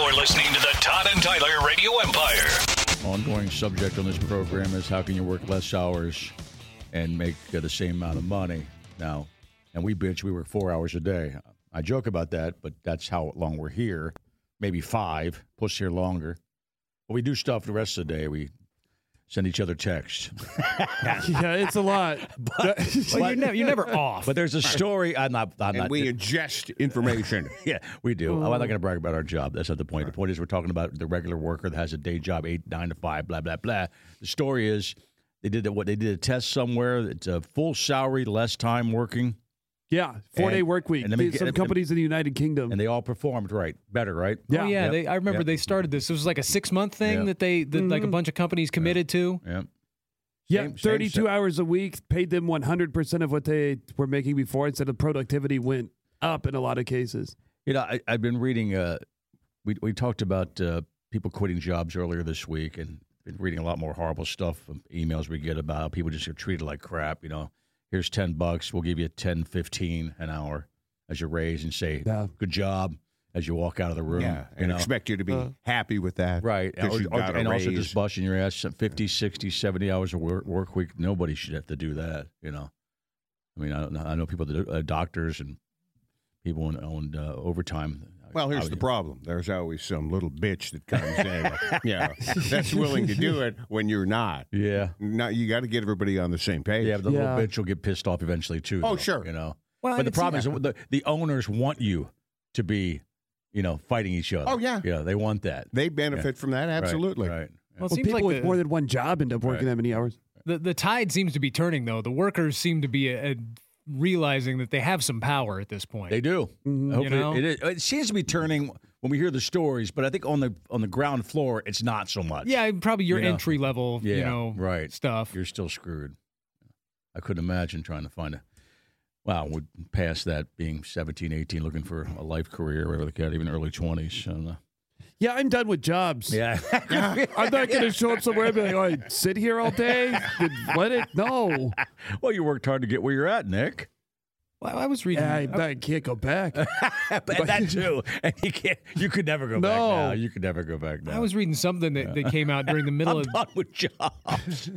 You're listening to the Todd and Tyler Radio Empire. Ongoing subject on this program is how can you work less hours and make the same amount of money now? And we bitch, we work 4 hours a day. I joke about that, but that's how long we're here. Maybe 5, push here longer. But we do stuff the rest of the day. We send each other texts. Yeah, it's a lot. But You're never off. But there's a story. I'm not. We ingest information. Yeah, we do. I'm not going to brag about our job. That's not the point. The point is we're talking about the regular worker that has a day job, 9 to 5, blah, blah, blah. The story is they did a test somewhere. It's a full salary, less time working. Yeah, 4-day work week. Some companies in the United Kingdom. And they all performed better, right? Yeah. Oh, yeah. I remember they started this. It was like a 6-month thing that like a bunch of companies committed to. Yeah. Yeah, 32 hours a week, paid them 100% of what they were making before, instead of productivity went up in a lot of cases. You know, I've been reading, we talked about people quitting jobs earlier this week, and been reading a lot more horrible stuff, emails we get about people just get treated like crap, you know. Here's $10. We'll give you $10.15 an hour as your raise, and say good job as you walk out of the room. Yeah, and expect you to be happy with that. Right. And also just busting your ass 50, 60, 70 hours of work week. Nobody should have to do that, you know. I mean, I know people that doctors and people own overtime. Well, here's the problem. There's always some little bitch that comes in, that's willing to do it when you're not. Yeah. Now you got to get everybody on the same page. Yeah, but the little bitch will get pissed off eventually too. Oh, though, sure. You know. Well, but the problem is the owners want you to be, fighting each other. Oh, yeah. Yeah, they want that. They benefit from that, absolutely. Right. Well, it Well, seems people like with more than one job end up working that many hours. the tide seems to be turning, though. The workers seem to be realizing that they have some power at this point. They do. Mm-hmm. Hopefully it seems to be turning when we hear the stories, but I think on the ground floor, it's not so much. Yeah, probably your entry level, right. stuff. You're still screwed. I couldn't imagine trying to find we're past that, being 17, 18, looking for a life career, whatever they got, even early 20s. Yeah, I'm done with jobs. Yeah. I'm not going to show up somewhere and be like, oh, I sit here all day? Let it? No. Well, you worked hard to get where you're at, Nick. Well, I was reading. I can't go back. But that too. And you could never go back now. You could never go back now. I was reading something that came out during the middle I'm done with jobs.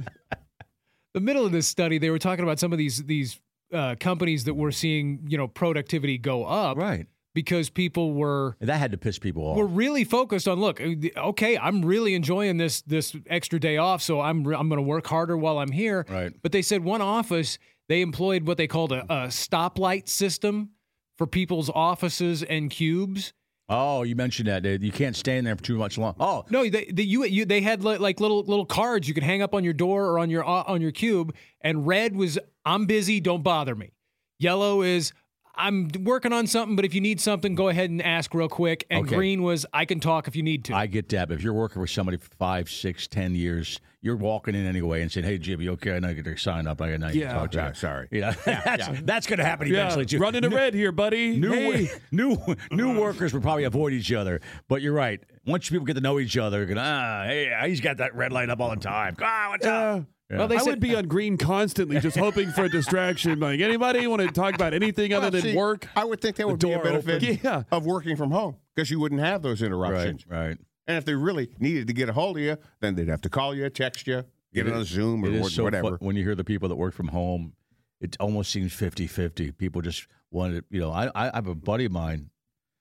the middle of this study. They were talking about some of these companies that were seeing, productivity go up. Right. Because people were that had to piss people off. We're really focused on, look, okay, I'm really enjoying this extra day off, so I'm going to work harder while I'm here. Right. But they said one office, they employed what they called a stoplight system for people's offices and cubes. Oh, you mentioned that. You can't stay in there for too much long. Oh no, they had like little cards you could hang up on your door or on your cube. And red was, I'm busy, don't bother me. Yellow is, I'm working on something, but if you need something, go ahead and ask real quick. And green was, I can talk if you need to. I get that. But if you're working with somebody for 5, 6, 10 years, you're walking in anyway and saying, hey, Jimmy, okay, I know you get to sign up. I know you can talk to you. Sorry. That's going to happen eventually, too. Running the red here, buddy. New workers would probably avoid each other. But you're right. Once people get to know each other, hey, he's got that red light up all the time. What's up? Yeah. Well, I would be on green constantly, just hoping for a distraction. Like, anybody want to talk about anything other than work? I would think that would be a benefit of working from home, because you wouldn't have those interruptions. Right. And if they really needed to get a hold of you, then they'd have to call you, text you, get on a Zoom or whatever. When you hear the people that work from home, it almost seems 50-50. People just wanted, I have a buddy of mine.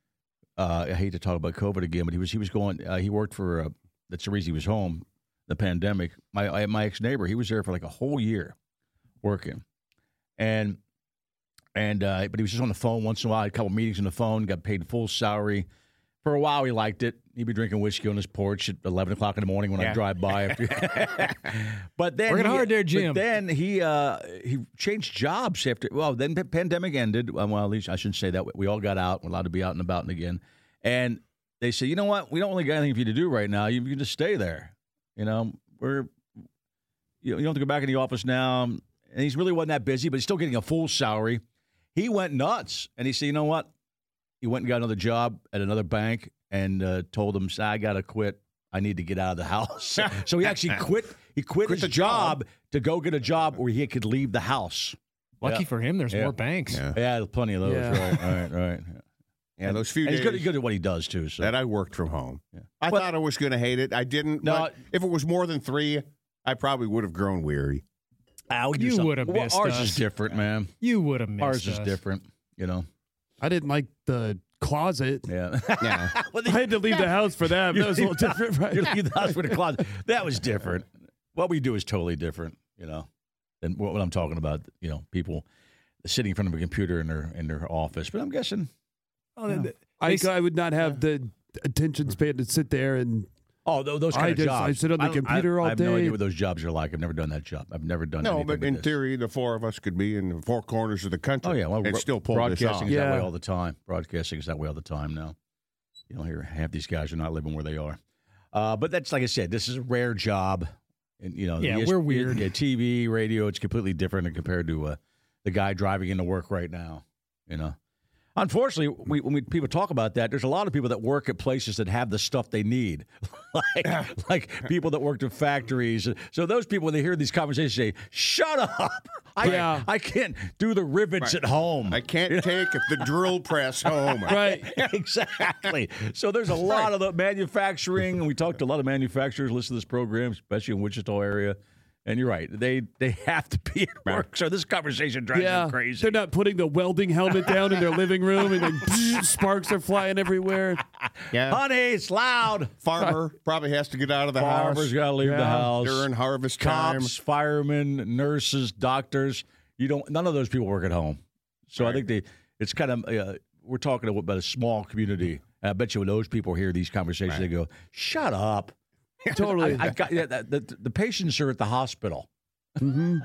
I hate to talk about COVID again, but he was going. He worked for. That's the reason he was home. The pandemic. My ex neighbor, he was there for like a whole year, working, but he was just on the phone once in a while. Had a couple meetings on the phone. Got paid full salary. For a while, he liked it. He'd be drinking whiskey on his porch at 11 o'clock in the morning when I drive by. But then working hard there, Jim. But then he changed jobs after. Well, then the pandemic ended. Well, at least I shouldn't say that. We all got out. We're allowed to be out and about and again. And they said, you know what? We don't really got anything for you to do right now. You can just stay there. You don't have to go back in the office now. And he's really wasn't that busy, but he's still getting a full salary. He went nuts, and he said, you know what? He went and got another job at another bank and told them, I got to quit. I need to get out of the house. So he actually quit. He quit his job to go get a job where he could leave the house. Lucky for him, there's more banks. Yeah, plenty of those. Yeah. Right. Yeah, those few And days he's good at what he does, too. So. that I worked from home. Yeah. I thought I was going to hate it. I didn't. No. But if it was more than 3, I probably would have grown weary. You would have missed ours us. is different, man. You would have missed Ours us. is different, you know. I didn't like the closet. Yeah. Yeah. I had to leave the house for that. That was a little different, right? You leave the house with a closet. That was different. What we do is totally different, you know, than what I'm talking about. You know, people sitting in front of a computer in their office. But I'm guessing. I would not have the attention span to sit there and. Oh, those kind of jobs. I sit on the computer all I have day. no idea what those jobs are like. I've never done that job. I've never done. No, anything but with in this. theory, the 4 of us could be in the 4 corners of the country. Oh yeah, well, and still pull this off. broadcasting is that way Yeah. all the time. Broadcasting is that way all the time now. You don't hear half these guys are not living where they are. But that's like I said, this is a rare job, and you know, Yeah, we're weird. Yeah, TV, radio, it's completely different compared to the guy driving into work right now. You know, unfortunately, when people talk about that, there's a lot of people that work at places that have the stuff they need, like people that worked in factories. So those people, when they hear these conversations, say, "Shut up! I can't do the rivets at home. I can't take the drill press home." Right. Exactly. So there's a lot of the manufacturing, and we talked to a lot of manufacturers listen to this program, especially in Wichita area. And you're right. They have to be at work. So this conversation drives them crazy. They're not putting the welding helmet down in their living room and then sparks are flying everywhere. Yeah. Honey, it's loud. Farmer probably has to get out of the Farmer's house got to leave the house. during harvest time. Cops, firemen, nurses, doctors. None of those people work at home. So I think it's kind of we're talking about a small community. And I bet you when those people hear these conversations, they go, "Shut up." Totally. I've got the patients are at the hospital. Mm-hmm.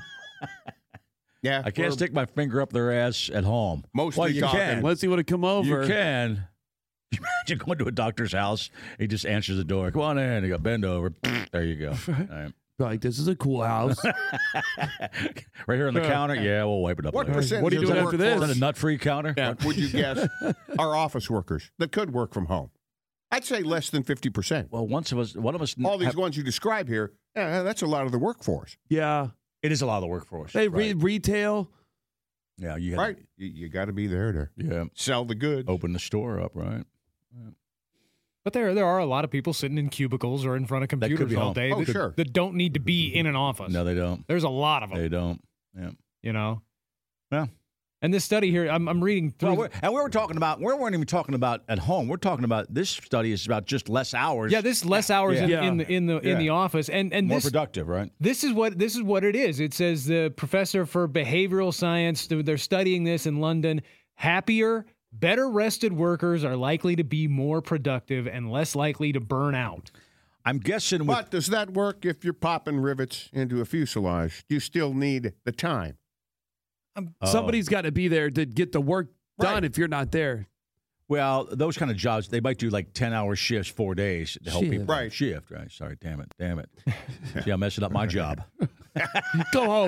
Yeah, I can't stick my finger up their ass at home. Mostly well, you talking. can. Unless you want to come over. You can. Imagine going to a doctor's house. He just answers the door. Come on in. You go bend over. There you go. All right. Like, this is a cool house. Right here on the counter. Yeah, we'll wipe it up. What later. percentage What are you of the doing after this? Is workforce- that a nut-free counter? Yeah, would you guess are office workers that could work from home? I'd say less than 50%. Well, one of us. All these ones you describe here, that's a lot of the workforce. Yeah. It is a lot of the workforce. They right. retail. Yeah, you Right? You got to be there to sell the goods. open the store up, right? But there are a lot of people sitting in cubicles or in front of could computers be all home. day Oh, sure. that don't need to be in an office. No, they don't. There's a lot of them. They don't. Yeah. You know. Yeah. And this study here, I'm reading through. Well, we weren't even talking about at home. We're talking about this study is about just less hours. yeah, this is less hours Yeah. in the office, and more this productive, right? this is what it is. It says the professor for behavioral science. They're studying this in London. Happier, better rested workers are likely to be more productive and less likely to burn out. I'm guessing. But does that work if you're popping rivets into a fuselage? You still need the time. Somebody's got to be there to get the work done Right. if you're not there. Well, those kind of jobs, they might do like 10-hour shifts, 4 days to help Shift. people. Right. Shift, right? Sorry, damn it. See, I'm messing up my job. Go home.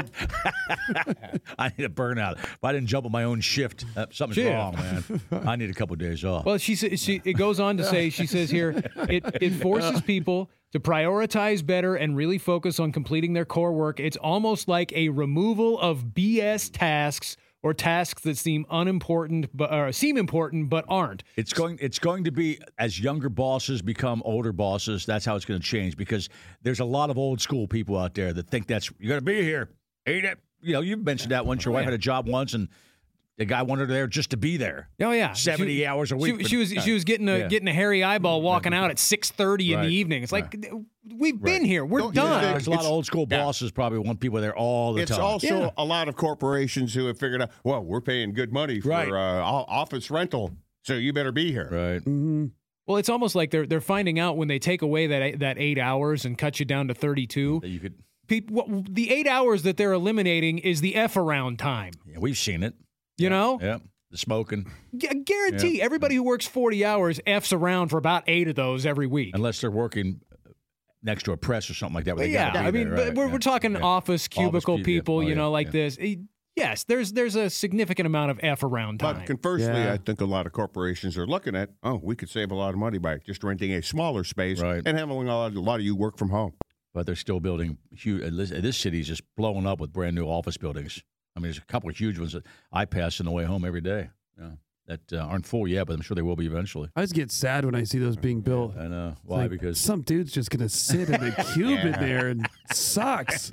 I need a burnout. If I didn't jump on my own shift, something's Shift. wrong, man. I need a couple of days off. Well, it goes on to say, she says here, it forces people to prioritize better and really focus on completing their core work. It's almost like a removal of BS tasks or tasks that seem unimportant seem important but aren't. It's going to be, as younger bosses become older bosses, that's how it's going to change, because there's a lot of old school people out there that think you got to be here. Ain't it? You know, you've mentioned that once. Your wife had a job once, and the guy wanted her there just to be there. Oh yeah, 70 hours a week. She was getting a hairy eyeball walking out at 6:30 in Right. the evening. It's like we've been here. We're Don't you done. think- There's a lot of old school bosses probably want people there all the It's time. also a lot of corporations who have figured out, well, we're paying good money for Right. office rental, so you better be here. right. Mm-hmm. Well, it's almost like they're finding out when they take away that 8 hours and cut you down to 32. That you could. The 8 hours that they're eliminating is the F around time. Yeah, we've seen it. You know? Yeah. The smoking, Guarantee everybody who works 40 hours F's around for about 8 of those every week. unless they're working next to a press or something like that. Where But they yeah, gotta be I mean, there, right? we're talking Yeah. office cubicle yeah. people, Oh, you yeah, know, like yeah. this. Yes, there's a significant amount of F around time. But conversely, Yeah. I think a lot of corporations are looking at, we could save a lot of money by just renting a smaller space Right. and having a lot of you work from home. But they're still building huge. This city's just blowing up with brand new office buildings. I mean, there's a couple of huge ones that I pass on the way home every day. Yeah. that aren't full yet, but I'm sure they will be eventually. I just get sad when I see those being built. I know. Why? Like, Because some dude's just going to sit in a cube in there and sucks.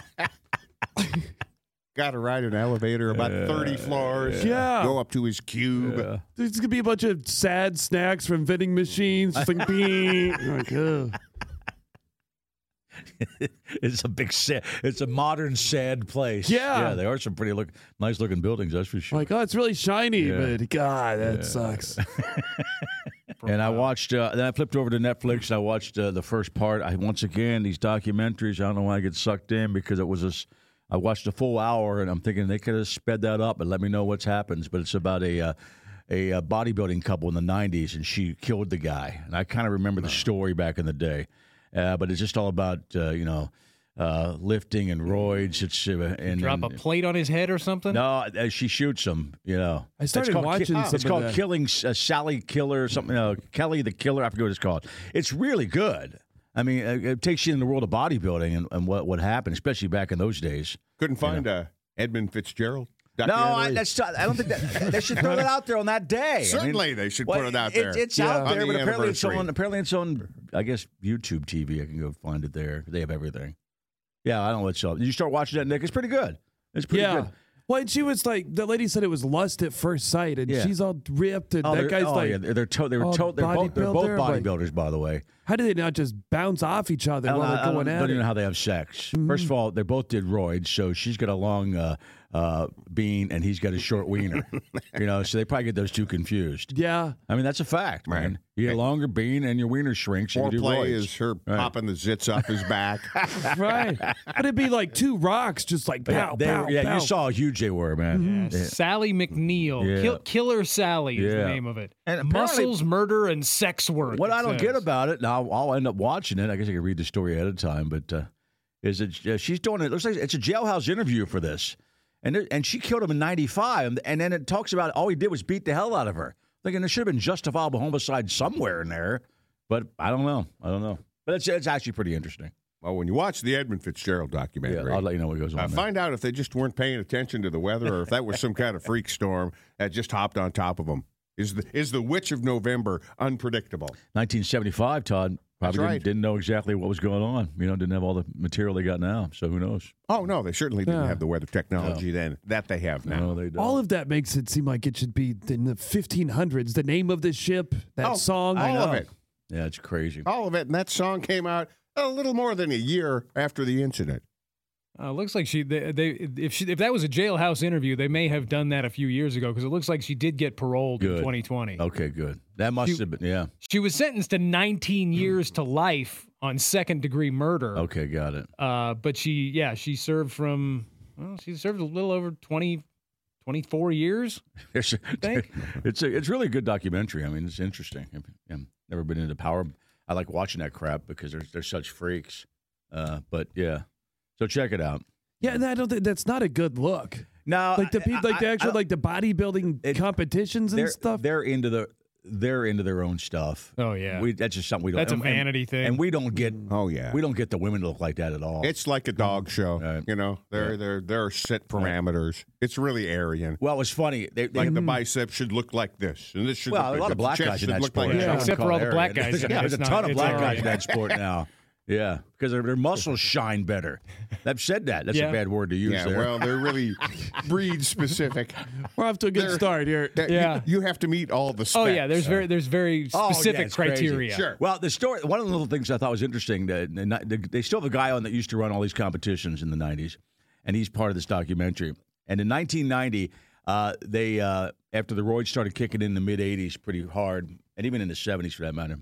Got to ride an elevator about 30 floors. Yeah. Go up to his cube. Yeah. There's going to be a bunch of sad snacks from vending machines. Just like, being like, ugh. It's a big sad. It's a modern sad place. Yeah. There are some pretty nice looking buildings. That's for sure. Like, oh, it's really shiny, Yeah. but God, that sucks. And I watched. Then I flipped over to Netflix. And I watched the first part. Once again, these documentaries. I don't know why I get sucked in because it was this. I watched a full hour, and I'm thinking they could have sped that up and let me know what's happens. But it's about a bodybuilding couple in the '90s, and she killed the guy. And I kind of remember the story back in the day. But it's just all about lifting and roids. It's and Drop a plate on his head or something? No, she shoots him. I started watching some It's of called that. Killing Sally Killer or something. Kelly the Killer. I forget what it's called. It's really good. I mean, it takes you in the world of bodybuilding and what happened, especially back in those days. Couldn't find Edmund Fitzgerald. No, I don't think that they should throw that out there on that day. Certainly, they should put it out there. It's Yeah. out there, On the but apparently it's anniversary. on. Apparently it's on. I guess YouTube TV. I can go find it there. They have everything. Yeah, I don't know what's up. You start watching that, Nick. It's pretty good. It's pretty Yeah. good. Well, and she was like, the lady said it was lust at first sight, and Yeah. she's all ripped, and that guy's like, yeah, they're both bodybuilder, like- bodybuilders, by the way. how do they not just bounce off each other while they're going don't at even know it? how they have sex. First of all, they both did roids, so she's got a long bean and he's got a short wiener. So they probably get those two confused. Yeah. I mean, that's a fact, Right. man. You get a longer bean and your wiener shrinks. You can do Foreplay roids. is her popping the zits off his back. Right. But it'd be like two rocks just like pow, pow, pow. you saw how huge they were, man. Yeah. Sally McNeil. Yeah. Killer Sally is the Yeah. name of it. And apparently- Muscles, murder, and sex work. What it I don't says. get about it, now I'll end up watching it. I guess I could read the story ahead of time, but is it she's doing it? Looks like it's a jailhouse interview for this, and she killed him in '95, and then it talks about all he did was beat the hell out of her. Thinking there should have been justifiable homicide somewhere in there, but I don't know. But it's actually pretty interesting. Well, when you watch the Edmund Fitzgerald Yeah, documentary, I'll let you know what goes on. there. find out if they just weren't paying attention to the weather or if that was some kind of freak storm that just hopped on top of them. Is the Witch of November unpredictable? 1975, Todd probably That's right. didn't know exactly what was going on. Didn't have all the material they got now, so who knows? Oh, no, they certainly didn't Yeah. have the weather technology then that they have now. No, they don't. All of that makes it seem like it should be in the 1500s. The name of the ship, that song. all of it. Yeah, it's crazy. All of it. And that song came out a little more than a year after the incident. Looks like if that was a jailhouse interview, they may have done that a few years ago because it looks like she did get paroled in Good. 2020. Okay, good. That must have been, yeah. She was sentenced to 19 years to life on second-degree murder. Okay, got it. But she served she served a little over 24 years. think. It's really a good documentary. I mean, it's interesting. I've never been into power. I like watching that crap because they're such freaks. But yeah, so check it out. Yeah, and I don't think that's not a good look. No, Like the people, like the actual, like the bodybuilding competitions and stuff. They're into their own stuff. Oh, yeah. That's just something we don't. That's a vanity thing. and we don't get. Oh, yeah. We don't get the women to look like that at all. It's like a dog show. Right. There are set parameters. It's really Aryan. well, it was funny. They Like the bicep should look like this, and this should well, look a like lot of black the chest guys in should that look sport. like Yeah, that. except for all the black guys in it. Yeah, there's It's a not- ton of it's black all guys right. in that sport now. Yeah, because their muscles shine better. I've said that. That's Yeah. a bad word to use Yeah, there. well, they're really breed specific. We're off to a good start here. Yeah. You have to meet all the specs. Oh yeah, there's very Oh, yeah, specific it's crazy. criteria. Sure. Well, the story. One of the little things I thought was interesting. They still have a guy on that used to run all these competitions in the '90s, and he's part of this documentary. And in 1990, they after the roids started kicking in the mid '80s pretty hard, and even in the '70s for that matter,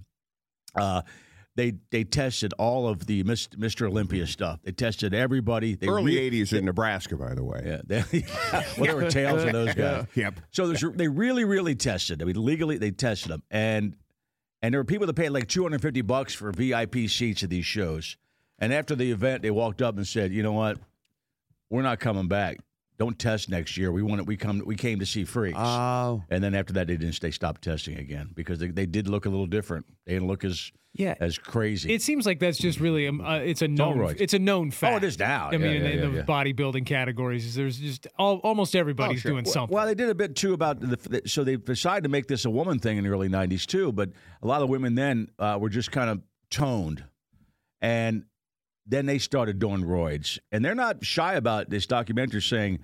they tested all of the Mr. Olympia stuff. They tested everybody. Early 80s in Nebraska, by the way. Yeah, well, there were tails of those guys. Yep. So they really tested. I mean, legally they tested them, and there were people that paid like $250 for VIP seats at these shows. And after the event, they walked up and said, "You know what? We're not coming back. don't test next year. We came to see freaks. Oh. And then after that, they stopped testing again because they did look a little different. They didn't look as crazy. It seems like that's just really it's a known fact. Oh, it is now. I mean, in the bodybuilding categories, there's just almost everybody's doing something. Well, they did a bit too about so they decided to make this a woman thing in the early '90s too. But a lot of women then were just kind of toned, and then they started doing roids, and they're not shy about this documentary saying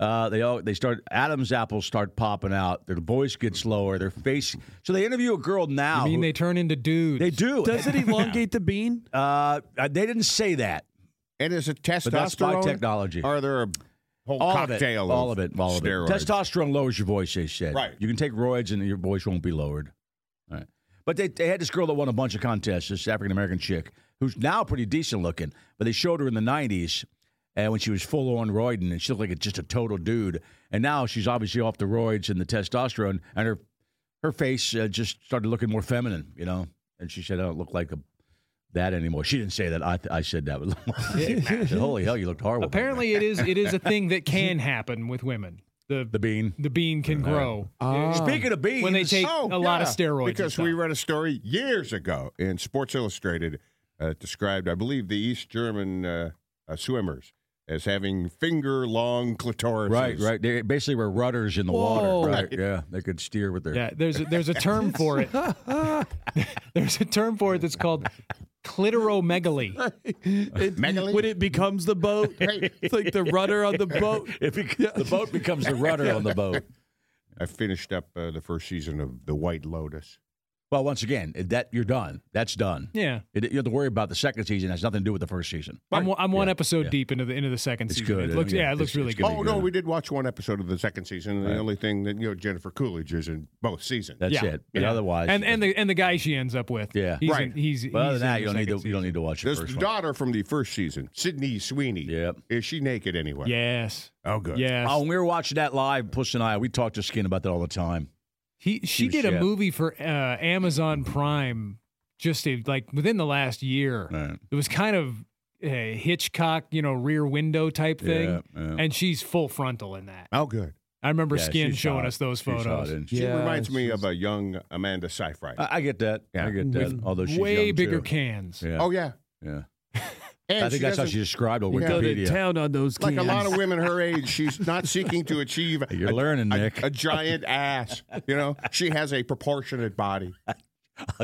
Adam's apples start popping out, their voice gets lower, their face. So they interview a girl now. You mean they turn into dudes? They do. Does it elongate the bean? They didn't say that. And is it testosterone? But that's by technology. Or are there a whole cocktail all of it. steroids? Testosterone lowers your voice, they said. Right. You can take roids and your voice won't be lowered. All right. But they had this girl that won a bunch of contests, this African-American chick, who's now pretty decent looking, but they showed her in the 90s when she was full-on roiding, and she looked like just a total dude. And now she's obviously off the roids and the testosterone, and her face just started looking more feminine, you know. And she said, I don't look like that anymore. She didn't say that. I said that. I said, holy hell, you looked horrible. Apparently it is a thing that can happen with women. The bean can grow. Speaking of beans, when they take a lot of steroids. Because we read a story years ago in Sports Illustrated described, I believe, the East German swimmers as having finger-long clitorises. Right. They basically were rudders in the water. Right. Yeah, they could steer with their. Yeah, there's a term for it. There's a term for it that's called clitoromegaly. When it becomes the boat, it's like the rudder on the boat. The boat becomes the rudder on the boat. I finished up the first season of The White Lotus. Well, once again, you're done. That's done. Yeah, you don't have to worry about the second season. It has nothing to do with the first season. I'm one episode deep into the second season. Good. It looks really good. Oh no, we did watch one episode of the second season. And the only thing that Jennifer Coolidge is in both seasons. That's it. But otherwise, and the guy she ends up with. Yeah, he's other than that, you don't need to watch. There's the daughter from the first season, Sydney Sweeney. Yep. Is she naked anywhere? Yes. Oh, good. Yes. Oh, when we were watching that live, Puss and I, we talked to Skin about that all the time. She did a movie for Amazon Prime just within the last year. Right. It was kind of a Hitchcock, rear window type thing, and she's full frontal in that. Oh, good. I remember Skin showing us those photos. She reminds me of a young Amanda Seyfried. I get that. Yeah. I get that. Although she's way young bigger too. cans. Yeah. Oh yeah. Yeah. And I think that's how she described it. Go to Wikipedia. town on those cans. Like a lot of women her age, she's not seeking to achieve You're learning, Nick. a giant ass. She has a proportionate body. a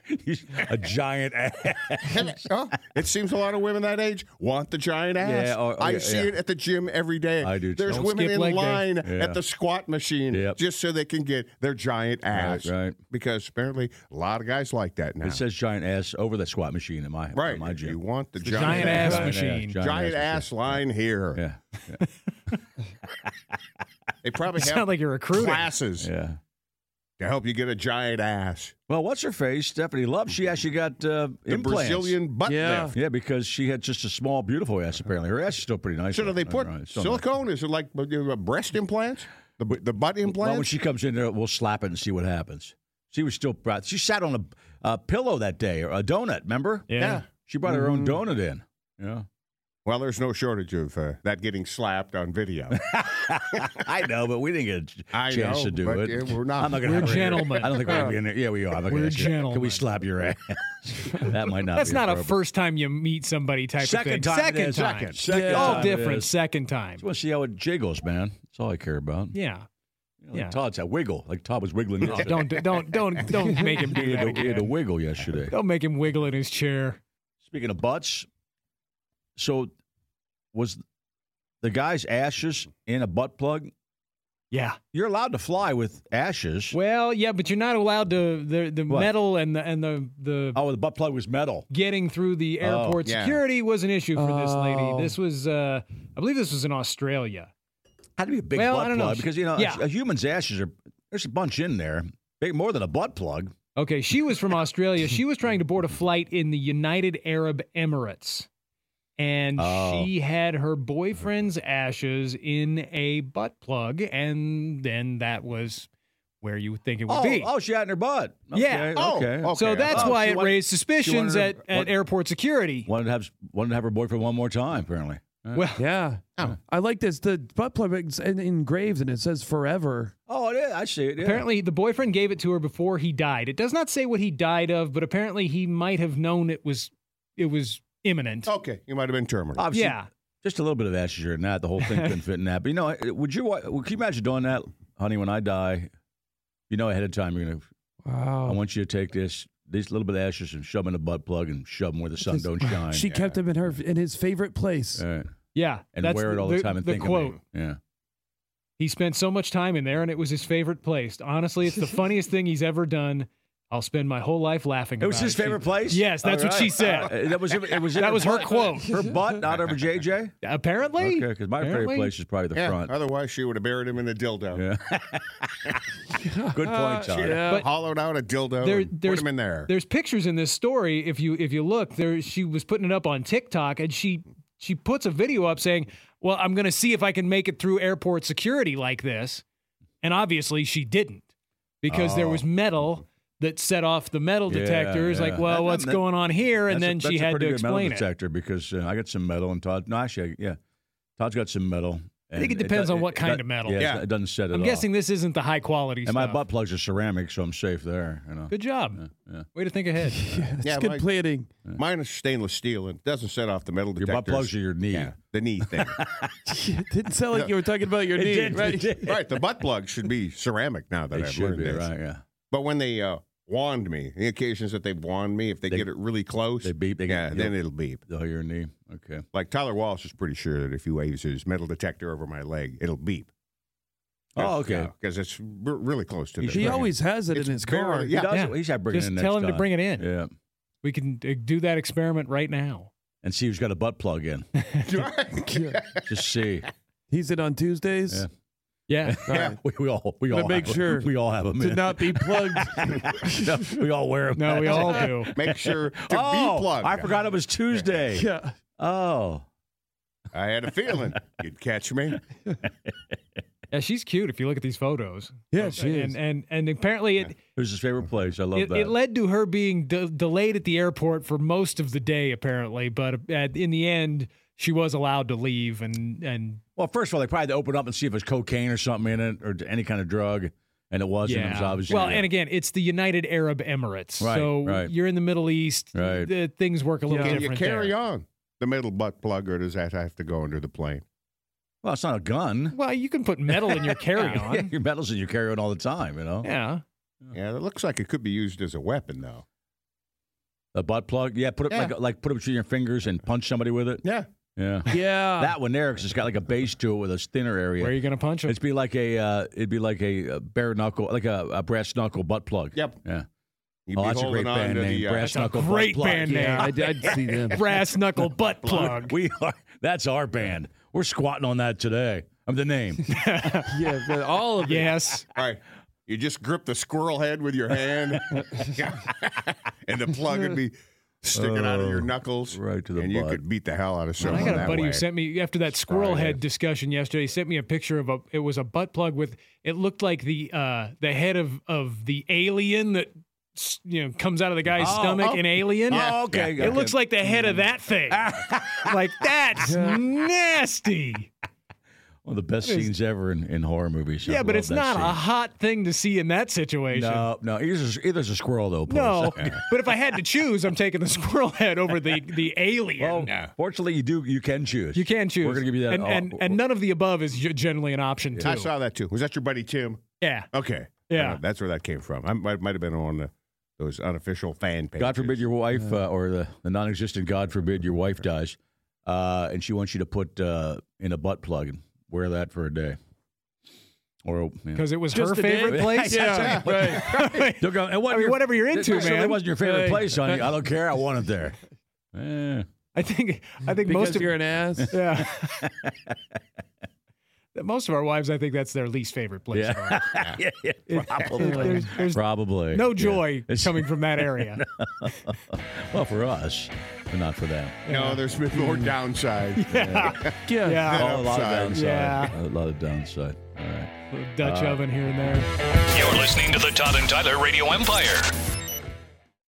giant ass. It seems a lot of women that age want the giant ass. Yeah, I see it at the gym every day. I do too. There's Don't women skip in leg day. line at the squat machine just so they can get their giant ass. Right. Because apparently a lot of guys like that now. It says giant ass over the squat machine in my right. gym. You want the giant ass machine. Giant ass line here. Yeah. They probably have Sound like you're recruiting. classes Yeah. to help you get a giant ass. Well, what's her face? Stephanie Love. She actually got The implants. Brazilian butt lift. Yeah, because she had just a small, beautiful ass. Apparently, her ass is still pretty nice. So do they put silicone? Is it like breast implants? The butt implants? Well, when she comes in there, we'll slap it and see what happens. She was still. She sat on a pillow that day, or a donut. Remember? Yeah. She brought her own donut in. Yeah. Well, there's no shortage of that getting slapped on video. I know, but we didn't get a chance to do it. We're not. I'm not gonna We're have her- gentlemen. I don't think we're gonna be in there. Yeah, we are. I'm not We're gonna ask you, gentlemen. Can we slap your ass? That might not. That's be not a appropriate. first time you meet somebody type Second of thing. time it Second is. time. Second All time it different. is. Second time. Just want to see how it jiggles, man. That's all I care about. Yeah. Like Todd's that wiggle. Like Todd was wiggling yesterday. Don't make him do He that had to again. wiggle yesterday. Don't make him wiggle in his chair. Speaking of butts, so was the guy's ashes in a butt plug? Yeah. You're allowed to fly with ashes. Well, yeah, but you're not allowed to the What? metal and the Oh, the butt plug was metal. getting through the airport yeah. security was an issue for this lady. Oh. This was I believe this was in Australia. Had to be a big Well, butt I don't know. plug because Yeah. a human's ashes there's a bunch in there, big more than a butt plug. Okay, she was from Australia. She was trying to board a flight in the United Arab Emirates. And she had her boyfriend's ashes in a butt plug, and then that was where you would think it would be. Oh, she had it in her butt. Okay, Yeah. Okay. So that's Oh, why she it wanted- raised suspicions she wanted at airport security. Wanted to have her boyfriend one more time, apparently. Well, Yeah. I like this. The butt plug is engraved and it says forever. Oh, yeah, I see it. Yeah. apparently the boyfriend gave it to her before he died. It does not say what he died of, but apparently he might have known it was imminent. Okay, you might have been terminal. Obviously, Yeah. just a little bit of ashes in that. The whole thing couldn't fit in that. But would you imagine doing that, honey? When I die, ahead of time you're gonna. Wow. I want you to take these little bit of ashes and shove them in a butt plug and shove them where the sun don't shine. She kept him in his favorite place. All right. Yeah, And that's wear it all the time and the think quote. of me. Yeah. He spent so much time in there, and it was his favorite place. Honestly, it's the funniest thing he's ever done. I'll spend my whole life laughing. It was about his favorite place? Yes, that's All what she right. said. That was That was her quote. Her butt, not over JJ? Apparently, Okay, because my favorite place is probably the front. Otherwise, she would have buried him in a dildo. Yeah. Good point, Todd. Yeah. But- Hollowed out a dildo and put him in there. There's pictures in this story. If you look, she was putting it up on TikTok, and she puts a video up saying, "Well, I'm going to see if I can make it through airport security like this," and obviously she didn't because there was metal that set off the metal detectors. Yeah. Like, well, what's going on here? And then she had to explain metal detector because I got some metal and Todd. No, actually, yeah, Todd's got some metal. I think it depends on what kind of metal. Yeah, it doesn't set it I'm off. guessing this isn't the high quality And stuff. my butt plugs are ceramic, so I'm safe there. Good job. Yeah. Way to think ahead. It's Yeah, good like- planning. Mine is stainless steel and doesn't set off the metal Your detectors. butt plugs are your knee. Yeah, the knee thing. It didn't sound like you were talking about your knee, right? Right, the butt plugs should be ceramic now that They I've should learned be, this. right, yeah. But when they wand me, the occasions that they've wand me, if they get it really close, They beep. then it'll beep. Oh, your knee. Okay. Like Tyler Walsh is pretty sure that if he waves his metal detector over my leg, it'll beep. Oh, okay. Because it's really close to the He always has it in his car. Yeah. He does. Yeah. He's had to bring it Just in tell next him to time. bring it in. Yeah. We can do that experiment right now. And see who's got a butt plug in. Just see. He's in on Tuesdays. Yeah. Yeah. We all make have, sure we all have them. to not be plugged. We all wear them. No, we all do. Make sure to Oh, be plugged. I forgot it was Tuesday. Yeah. Oh. I had a feeling you'd catch me. Yeah, she's cute if you look at these photos. Yeah, she is. And apparently it Who's his favorite place? I love that. it led to her being delayed at the airport for most of the day, apparently. But in the end, she was allowed to leave. And Well, first of all, they probably had to open up and see if there's cocaine or something in it or any kind of drug. And it wasn't. It was obviously. Well, and again, it's the United Arab Emirates. Right, so right. you're in the Middle East. Right. Things work a little Can different you carry there. on the metal butt plug, or does that have to go under the plane? Well, it's not a gun. Well, you can put metal in your carry-on. Yeah, your metal's in your carry-on all the time, Yeah. Yeah, it looks like it could be used as a weapon, though. A butt plug. Yeah, put it like put it between your fingers and punch somebody with it. Yeah. Yeah. Yeah. That one there, because it's got like a base to it with a thinner area. Where are you going to punch him? It'd be like a bare knuckle, like a brass knuckle butt plug. Yep. Yeah. You'd Oh, be that's a holding great on band to name. the Brass knuckle great butt plug. band name. Yeah, I'd see them. Brass knuckle butt plug. We are. That's our band. We're squatting on that today. I'm the name. Yeah, but all of it. Yes. All right. You just grip the squirrel head with your hand, and the plug would be sticking out of your knuckles. right to the and you butt. could beat the hell out of I someone got a that buddy way. who sent me after that squirrel Friday. head discussion yesterday. He sent me a picture of it was a butt plug with it looked like the head of the alien that comes out of the guy's stomach in Alien. Oh, okay. It looks like the head of that thing. Like that's nasty. One of the best scenes ever in horror movies. I Yeah, but love it's that not scene. a hot thing to see in that situation. No. Either's a squirrel though. No, Puss. but if I had to choose, I'm taking the squirrel head over the alien. Well, fortunately, you can choose. You can choose. We're gonna give you that. and none of the above is generally an option too. I saw that too. Was that your buddy Tim? Yeah. Okay. Yeah. That's where that came from. I might have been on those unofficial fan pages. God forbid your wife or the non-existent God forbid your wife dies, and she wants you to put in a butt plug and wear that for a day. Or Because it was Just her a day? favorite place. Yeah, right. They'll go, and I mean, whatever you're into, it man. wasn't your favorite Hey. place, honey. I don't care. I want it there. I think Because most of you're an ass. yeah. Most of our wives, I think that's their least favorite place. Yeah, probably. There's Probably. no joy Yeah. coming from that area. Well, for us, but not for them. No, there's been more downside. Yeah. Yeah. Oh, a lot of Upside. downside. Yeah. A lot of downside. All right. Dutch oven here and there. You're listening to the Todd and Tyler Radio Empire.